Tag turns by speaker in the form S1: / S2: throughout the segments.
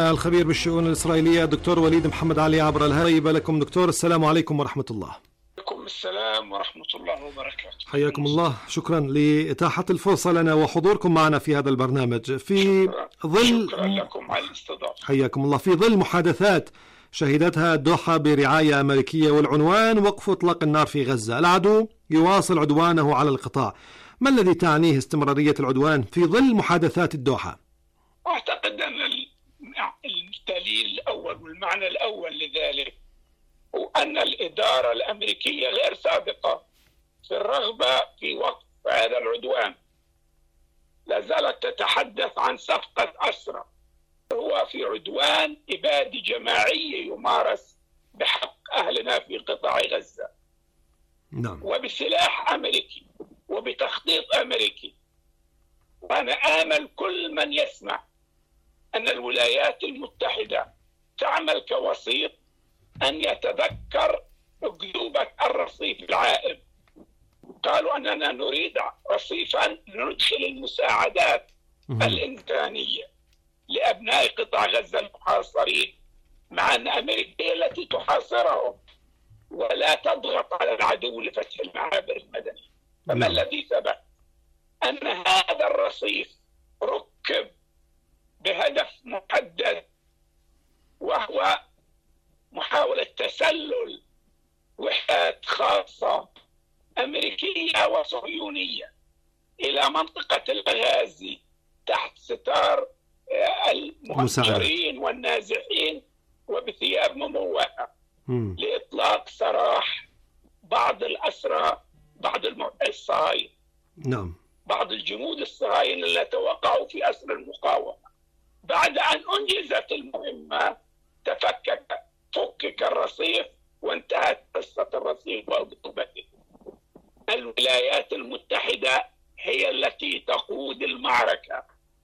S1: معنا الخبير بالشؤون الإسرائيلية دكتور وليد محمد علي عبر الهاتف. لكم دكتور، السلام عليكم ورحمة الله.
S2: وعليكم السلام ورحمة الله وبركاته.
S1: حياكم الله، شكرا لإتاحة الفرصة لنا وحضوركم معنا في هذا البرنامج في ظل
S2: شكرا لكم على الاستضافة.
S1: حياكم الله. في ظل محادثات شهدتها الدوحة برعاية أمريكية والعنوان وقف إطلاق النار في غزة، العدو يواصل عدوانه على القطاع، ما الذي تعنيه استمرارية العدوان في ظل محادثات الدوحة؟
S2: أعتقد أن الدليل الأول والمعنى الأول لذلك هو أن الإدارة الأمريكية غير صادقة في الرغبة في وقف هذا العدوان. لا زالت تتحدث عن صفقة أسرى، هو في عدوان إبادي جماعي يمارس بحق أهلنا في قطاع غزة.
S1: نعم.
S2: وبسلاح أمريكي وبتخطيط أمريكي. وأنا آمل كل من يسمع أن الولايات المتحدة تعمل كوسيط أن يتذكر أكذوبة الرصيف العائم. قالوا أننا نريد رصيفا ندخل المساعدات الإنسانية لأبناء قطاع غزة المحاصرين، مع أن أمريكا هي التي تحاصرهم ولا تضغط على العدو لفتح المعابر المدنية. فما الذي ثبت؟ أن هذا الرصيف ركب بهدف محدد، وهو محاولة تسلل وحدات خاصة أمريكية وصهيونية إلى منطقة الغازي تحت ستار المهجرين والنازحين وبثياب مموهة لإطلاق سراح بعض الأسرى، بعض الصهاينة.
S1: نعم.
S2: بعض الجنود الصهاينة الذين وقعوا في أسر المقاومة. بعد أن أنجزت المهمة فكك الرصيف وانتهت قصة الرصيف وأكذوبته. الولايات المتحدة هي التي تقود المعركة،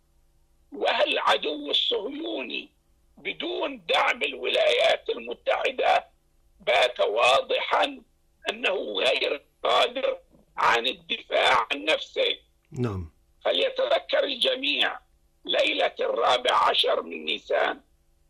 S2: والعدو الصهيوني بدون دعم الولايات المتحدة بات واضحا أنه غير قادر عن الدفاع عن نفسه.
S1: نعم.
S2: فليتذكر الجميع ليلة 14 من نيسان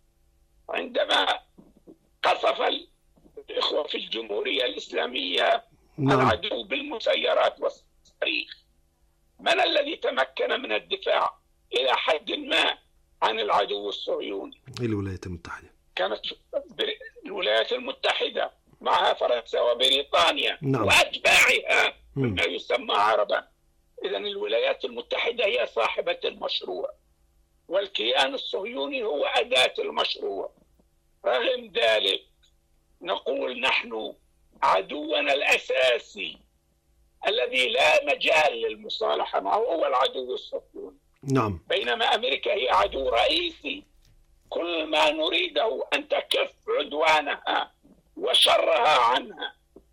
S2: عندما قصف الإخوة في الجمهورية الإسلامية العدو بالمسيرات والصواريخ. من الذي تمكن من الدفاع إلى حد ما عن العدو الصهيوني؟
S1: الولايات المتحدة.
S2: كانت الولايات المتحدة معها فرنسا وبريطانيا.
S1: نعم.
S2: وأتباعها مما يسمى عربا. إذن الولايات المتحدة هي صاحبة المشروع، والكيان الصهيوني هو أداة المشروع. رغم ذلك نقول نحن عدونا الأساسي الذي لا مجال للمصالحة معه هو العدو الصهيوني.
S1: نعم.
S2: بينما أمريكا هي عدو رئيسي. كل ما نريده أن تكف عدوانها وشرها عنها.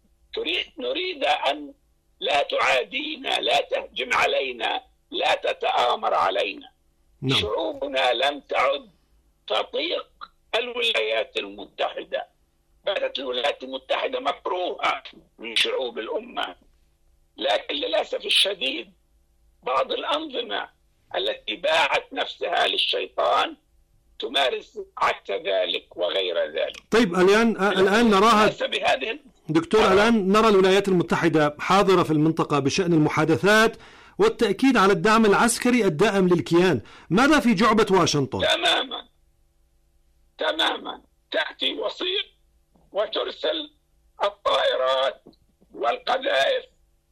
S2: نريد أن لا تعادينا، لا تهجم علينا، لا تتآمر علينا.
S1: نعم.
S2: شعوبنا لم تعد تطيق الولايات المتحدة. بدأت الولايات المتحدة مكروهة من شعوب الأمة، لكن للأسف الشديد بعض الأنظمة التي باعت نفسها للشيطان تمارس عكس ذلك وغير ذلك.
S1: طيب الآن نراها دكتور، الآن نرى الولايات المتحدة حاضرة في المنطقة بشأن المحادثات والتأكيد على الدعم العسكري الدائم للكيان. ماذا في جعبة واشنطن؟
S2: تماما تأتي وسيط وترسل الطائرات والقذائف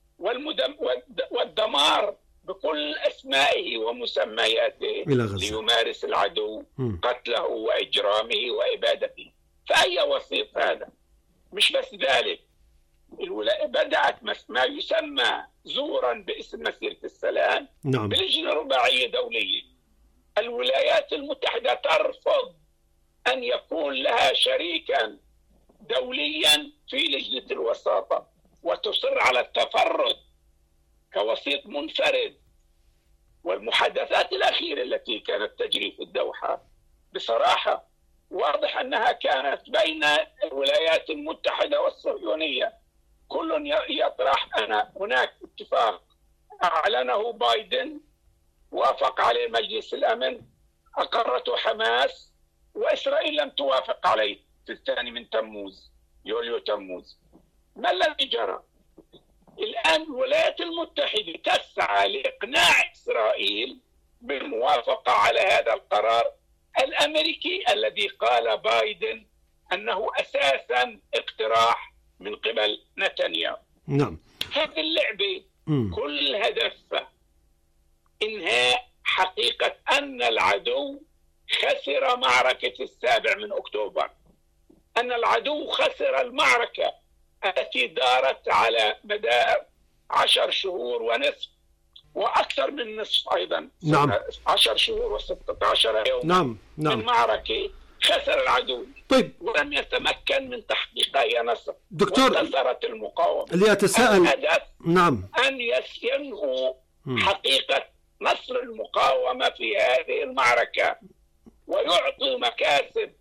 S2: والدمار بكل أسمائه ومسمياته ليمارس العدو قتله وإجرامه وإبادته. فأي وسيط هذا؟ مش بس ذلك، بدأت ما يسمى زورا باسم مسيرة السلام.
S1: نعم.
S2: بلجنة رباعية دولية. الولايات المتحدة ترفض أن يكون لها شريكا دوليا في لجنة الوساطة، وتصر على التفرد كوسيط منفرد. والمحادثات الأخيرة التي كانت تجري في الدوحة بصراحة واضح أنها كانت بين الولايات المتحدة والصهيونية. كل يطرح أن هناك اتفاق أعلنه بايدن، وافق عليه مجلس الأمن، أقرته حماس، وإسرائيل لم توافق عليه في 2 من تموز، يوليو تموز. ما الذي جرى؟ الآن الولايات المتحدة تسعى لإقناع إسرائيل بالموافقة على هذا القرار الأمريكي الذي قال بايدن أنه أساسا اقتراح من قبل نتنياهو.
S1: نعم.
S2: هذه اللعبة كل هدفها إنهاء حقيقة أن العدو خسر معركة 7 من أكتوبر، أن العدو خسر المعركة التي دارت على مدى 10 شهور ونصف وأكثر من نصف أيضا.
S1: نعم.
S2: 10 شهور و16 يوم.
S1: نعم.
S2: من معركة خسر العدو.
S1: طيب.
S2: ولم يتمكن من تحقيق أي نصر.
S1: دكتور،
S2: وانتصرت المقاومة.
S1: اللي أتساءل.
S2: الهدف
S1: نعم.
S2: أن ينهوا حقيقة نصر المقاومة في هذه المعركة ويعطوا مكاسب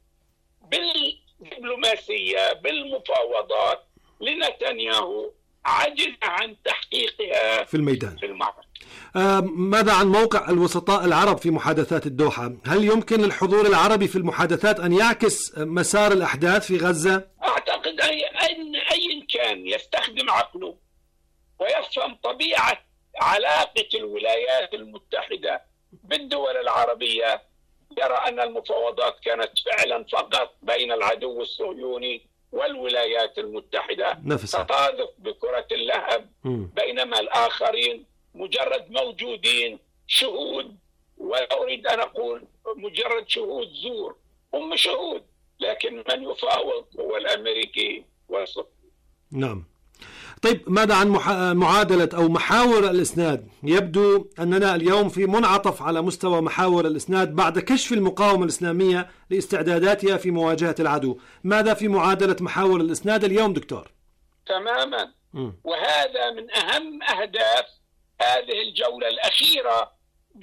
S2: بالدبلوماسية بالمفاوضات لنتنياهو عجز عن تحقيقها
S1: في الميدان
S2: في المعركة.
S1: ماذا عن موقع الوسطاء العرب في محادثات الدوحة؟ هل يمكن للحضور العربي في المحادثات أن يعكس مسار الأحداث في غزة؟
S2: أعتقد أن أي كان يستخدم عقله ويفهم طبيعة علاقة الولايات المتحدة بالدول العربية يرى أن المفاوضات كانت فعلا فقط بين العدو الصهيوني والولايات المتحدة تقاذف بكرة اللهب، بينما الآخرين مجرد موجودين شهود، ولا أريد أن أقول مجرد شهود زور، هم شهود، لكن من يفاوض هو الأمريكي والصهيوني.
S1: نعم. طيب، ماذا عن معادلة أو محاور الإسناد؟ يبدو أننا اليوم في منعطف على مستوى محاور الإسناد بعد كشف المقاومة الإسلامية لاستعداداتها في مواجهة العدو. ماذا في معادلة محاور الإسناد اليوم دكتور؟
S2: تماما. وهذا من أهم أهداف هذه الجولة الأخيرة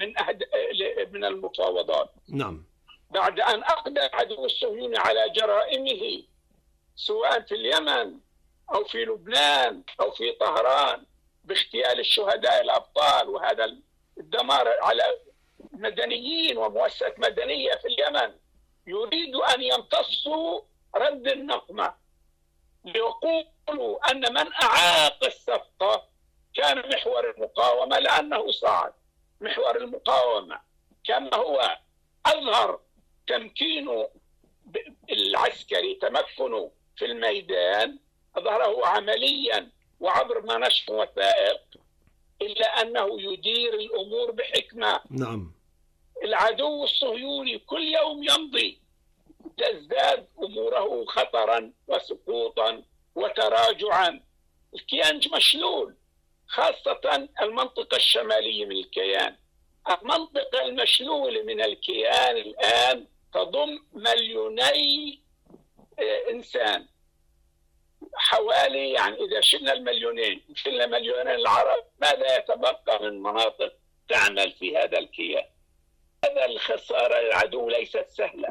S2: من المفاوضات.
S1: نعم.
S2: بعد أن أقدم العدو الصهيوني على جرائمه سواء في اليمن أو في لبنان أو في طهران باغتيال الشهداء الأبطال وهذا الدمار على مدنيين ومؤسسات مدنية في اليمن، يريد أن يمتصوا رد النقمة ليقولوا أن من أعاق الصفقة كان محور المقاومة لأنه صعد. محور المقاومة كما هو أظهر تمكينه العسكري، تمكنه في الميدان، أظهره عمليا وعبر ما نشر وثائق، إلا أنه يدير الأمور بحكمة.
S1: نعم.
S2: العدو الصهيوني كل يوم يمضي تزداد أموره خطرا وسقوطا وتراجعا. الكيان مشلول، خاصة المنطقة الشمالية من الكيان. المنطقة المشلولة من الكيان الآن تضم 2,000,000 إنسان حوالي، يعني إذا شلنا 2,000,000 شلنا 2,000,000 العرب، ماذا يتبقى من مناطق تعمل في هذا الكيان؟ هذا الخسارة للعدو ليست سهلة.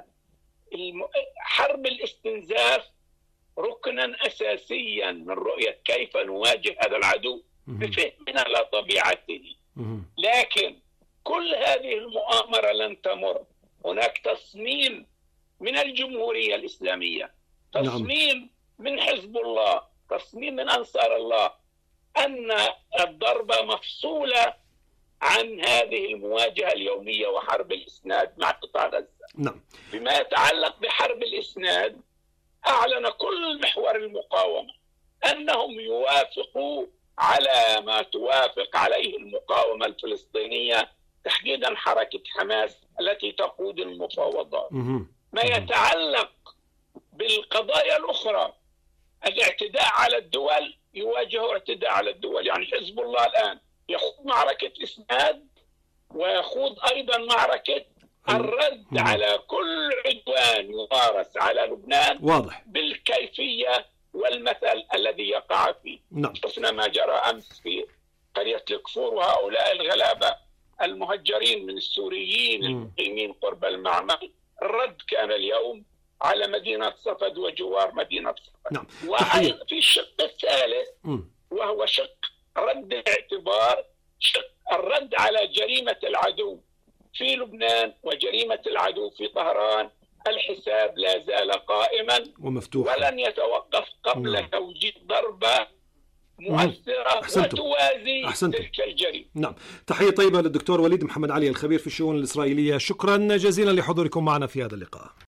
S2: حرب الاستنزاف ركنا أساسيا من رؤية كيف نواجه هذا العدو بفهمنا لطبيعته. لكن كل هذه المؤامرة لن تمر. هناك تصميم من الجمهورية الإسلامية، تصميم من حزب الله، تصميم من أنصار الله، أن الضربة مفصولة عن هذه المواجهة اليومية وحرب الإسناد مع قطاع غزة.
S1: نعم.
S2: بما يتعلق بحرب الإسناد، أعلن كل محور المقاومة أنهم يوافقوا على ما توافق عليه المقاومة الفلسطينية، تحديدا حركة حماس التي تقود المفاوضات. ما يتعلق بالقضايا الأخرى، الاعتداء على الدول، يواجه اعتداء على الدول. يعني حزب الله الآن يخوض معركة إسناد ويخوض أيضا معركة الرد على كل عدوان يمارس على لبنان.
S1: واضح.
S2: بالكيفية والمثل الذي يقع فيه.
S1: نعم.
S2: شفنا ما جرى أمس في قرية الكفور وهؤلاء الغلابة المهجرين من السوريين المقيمين قرب المعمل. الرد كان اليوم على مدينة صفد وجوار مدينة صفد.
S1: نعم.
S2: وفي الشق الثالث وهو شق رد الاعتبار، شق الرد على جريمة العدو في لبنان وجريمة العدو في طهران الحساب لا زال قائما
S1: ومفتوح
S2: ولن يتوقف قبل توجيه ضربة مؤثرة وتوازي تلك الجريمة.
S1: نعم، تحية طيبة للدكتور وليد محمد علي الخبير في الشؤون الإسرائيلية، شكرا جزيلا لحضوركم معنا في هذا اللقاء.